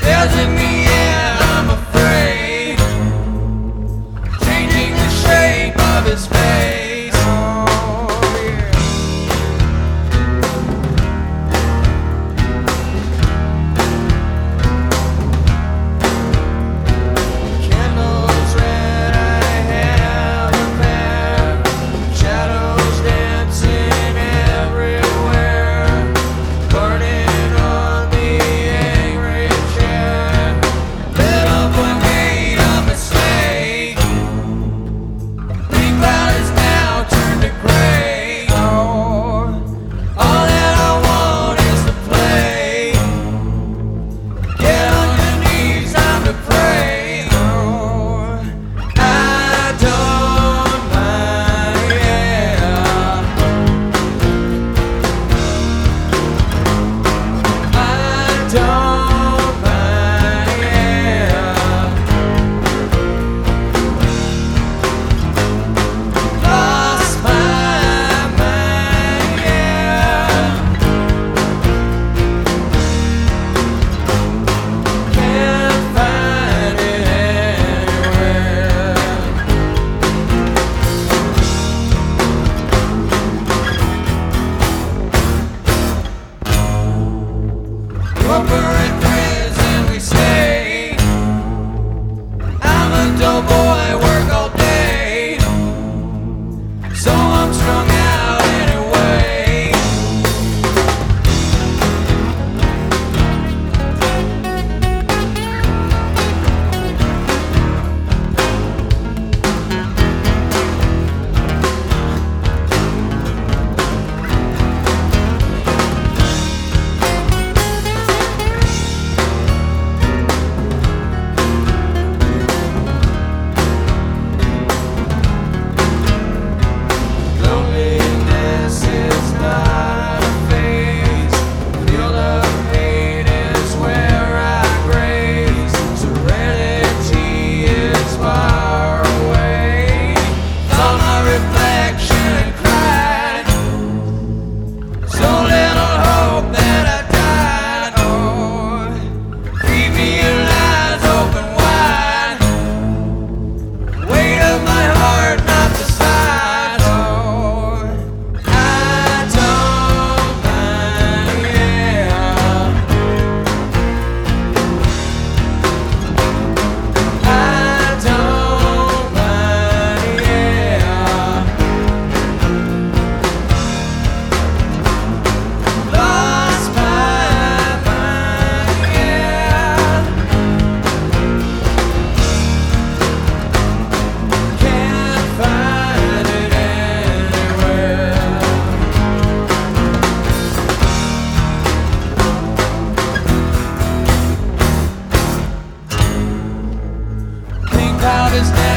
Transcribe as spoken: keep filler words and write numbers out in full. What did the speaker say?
Stares at me, yeah, I'm afraid, changing the shape of his face. Oh, yeah. Candles red, I have a pair, shadows dancing everywhere, burning on the angry chair. Little boy made a mistake. Pink cloud is now turned to gray. Oh, all that I want is to play. Get on your knees, time to pray. Oh, I don't mind, yeah. I don't mind, yeah. Lost my mind, yeah. Can't find it anywhere. Corporate prison we stay. I'm a dull boy, work all day, so I'm strung out anyway. Loneliness is not a phase. Field of hate is where I graze. Serenity is far away. Saw my reflection and cried. So little hope that I died. Oh, creepy eyes open wide. Weight of my heart, not the size. Oh, I don't mind, yeah. I don't mind, yeah. Lost my mind, yeah. Can't find it anywhere. Pink cloud is now